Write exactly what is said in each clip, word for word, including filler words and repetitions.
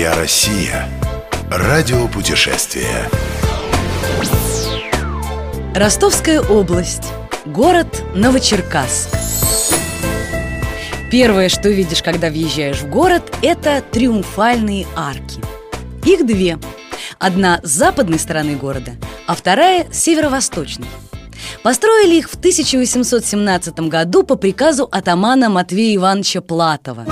«Моя Россия». Радиопутешествие. Ростовская область. Город Новочеркасск. Первое, что видишь, когда въезжаешь в город, это триумфальные арки. Их две. Одна с западной стороны города, а вторая с северо-восточной. Построили их в тысяча восемьсот семнадцатом году по приказу атамана Матвея Ивановича Платова.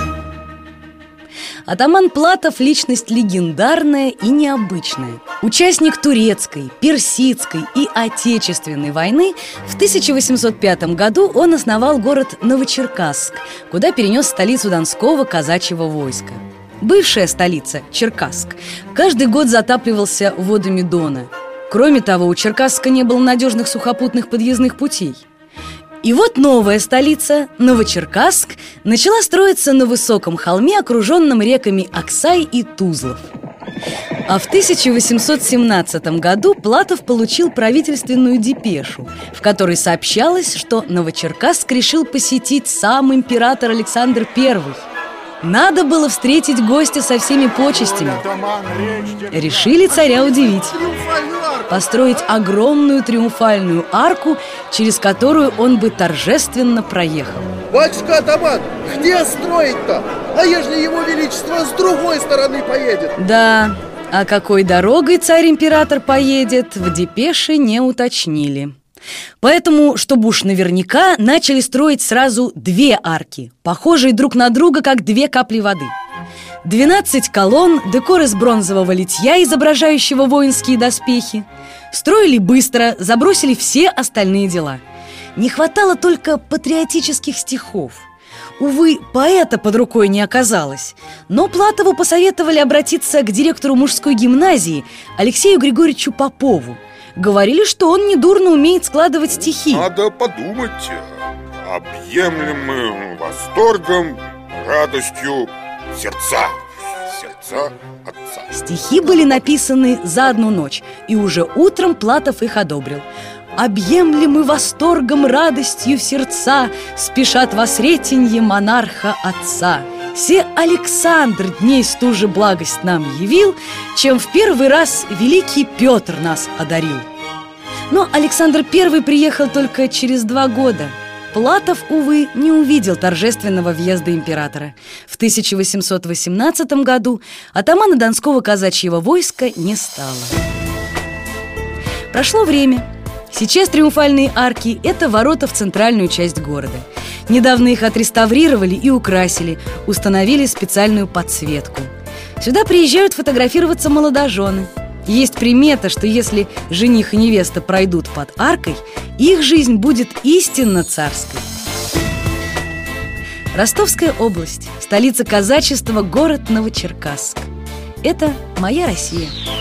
Атаман Платов – личность легендарная и необычная. Участник турецкой, персидской и отечественной войны, в тысяча восемьсот пятом году он основал город Новочеркасск, куда перенес столицу Донского казачьего войска. Бывшая столица, Черкасск, каждый год затапливался водами Дона. Кроме того, у Черкасска не было надежных сухопутных подъездных путей. И вот новая столица, Новочеркасск, начала строиться на высоком холме, окруженном реками Аксай и Тузлов. А в тысяча восемьсот семнадцатом году Платов получил правительственную депешу, в которой сообщалось, что Новочеркасск решил посетить сам император Александр Первый. Надо было встретить гостя со всеми почестями. Решили царя удивить. Построить огромную триумфальную арку, через которую он бы торжественно проехал. Батюшка атаман, где строить-то? А ежели его величество с другой стороны поедет? Да, а какой дорогой царь-император поедет, в депеше не уточнили. Поэтому, чтобы уж наверняка, начали строить сразу две арки, похожие друг на друга, как две капли воды. Двенадцать колонн, декор из бронзового литья, изображающего воинские доспехи. Строили быстро, забросили все остальные дела. Не хватало только патриотических стихов. Увы, поэта под рукой не оказалось. Но Платову посоветовали обратиться к директору мужской гимназии Алексею Григорьевичу Попову. Говорили, что он недурно умеет складывать стихи. Надо подумать. Объемлем мы восторгом, радостью сердца. Сердца отца. Стихи были написаны за одну ночь, и уже утром Платов их одобрил. Объемлемы восторгом, радостью сердца, спешат во сретенье монарха отца. Се Александр дней стуже благость нам явил, чем в первый раз великий Петр нас одарил. Но Александр Первый приехал только через два года. Платов, увы, не увидел торжественного въезда императора. В тысяча восемьсот восемнадцатом году атамана Донского казачьего войска не стало. Прошло время. Сейчас триумфальные арки – это ворота в центральную часть города. Недавно их отреставрировали и украсили, установили специальную подсветку. Сюда приезжают фотографироваться молодожены. Есть примета, что если жених и невеста пройдут под аркой, их жизнь будет истинно царской. Ростовская область, столица казачества, город Новочеркасск. Это «Моя Россия».